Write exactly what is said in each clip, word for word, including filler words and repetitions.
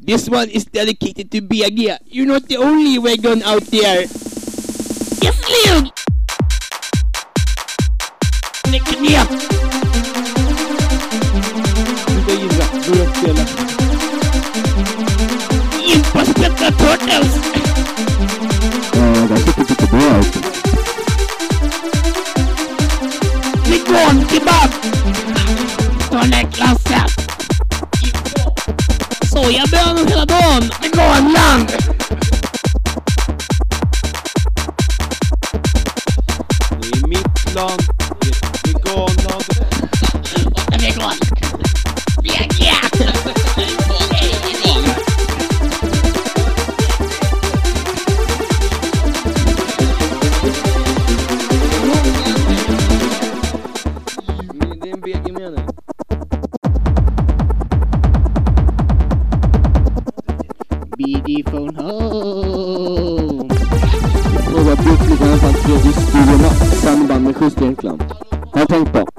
This one is dedicated to B A G. You're not the only wagon out there. Yes, Leon! Lägg ner! Sluta gilla, börja spela. Impospetta Turtles! Ja, det tycker lite bra ut. Vegan kebab! Från den klassen! Sojabönor hela dagen! Veganland! Det är mitt land, det är veganland. Och det är vegan! Vegan! Det är en V G mening. B D phone home! Och vad brukligt i alla fall tredje styrorna samband med skjutsregklam. Har jag tänkt på.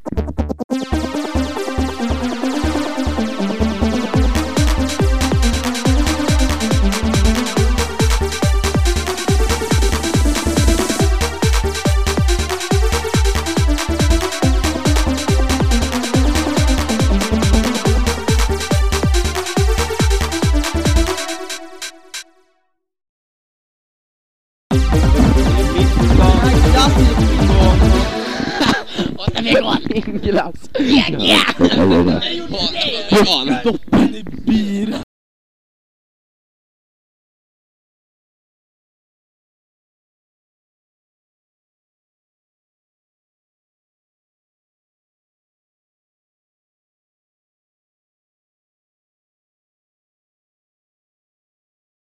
Och det är vegan! Glass. Vegan! Fan, doppen i bira.